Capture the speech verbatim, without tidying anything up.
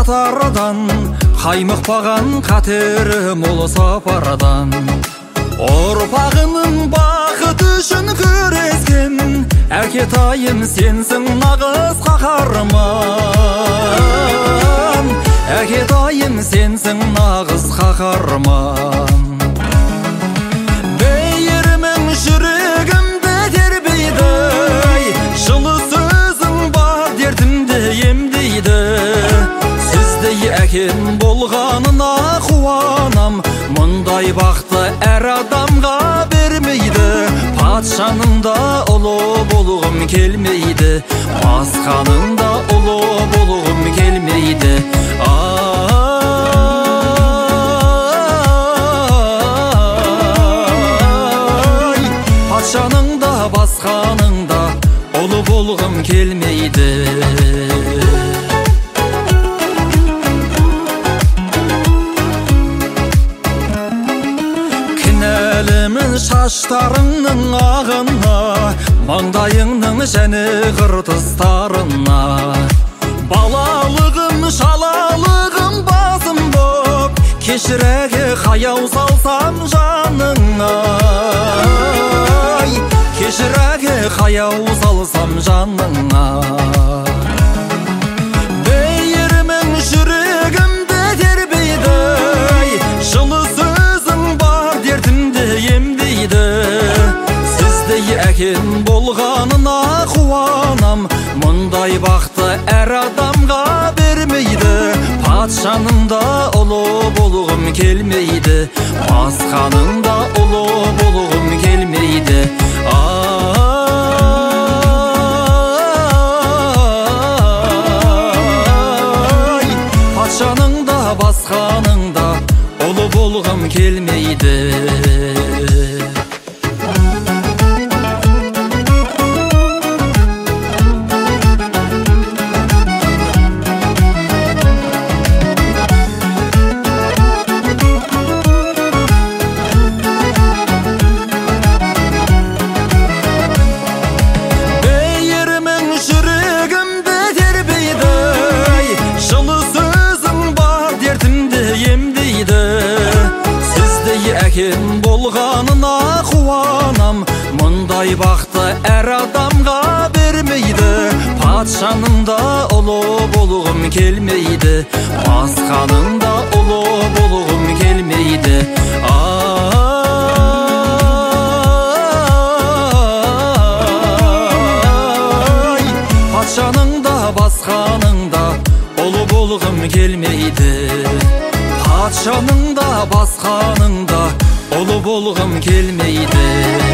қатардан, қаймықпаған қатері мол сапардан. Ұрпағының бақыты үшін күрескен әкетайым сенсің нағыз қаһарман. Әкетайым сенсің нағыз қаһарман. Бейірімің жүрегімді тербейді, жылы сөзің бар дертімді емдейді. Сіздей әкем болғанына қуанам, мұндай бақты әр адамға бермейді. Патшаның да ұлы болғым келмейді, басқаның да ұлы болғым келмейді. Ай, патшаның да басқаның да ұлы болғым келмейді. Шаштарыңның ағына, маңдайыңның және қыртыстарына. Балалығым, шалалығым басым боп, кешірәге қаяу салсам жаныңа. Кешірәге қаяу салсам жаныңа. Бейірімің жүрегімді тербейді, жылы сөзің бар дертімді емдейді. Сіздей әкем болғанына қуанам, мұндай бақты әр адамға бермейді. Патшаның да ұлы болғым келмейді, басқаның да ұлы болғым келмейді. Ай, патшаның да басқаның да ұлы болғым келмейді. Әкем болғанына қуанам, мұндай бақты әр адамға бермейді. Патшаның да ұлы болғым келмейді, басқаның да ұлы болғым келмейді. Ай, патшаның да басқаның да ұлы болғым келмейді. Патшаның да басқаның да ұлы болғым келмейді.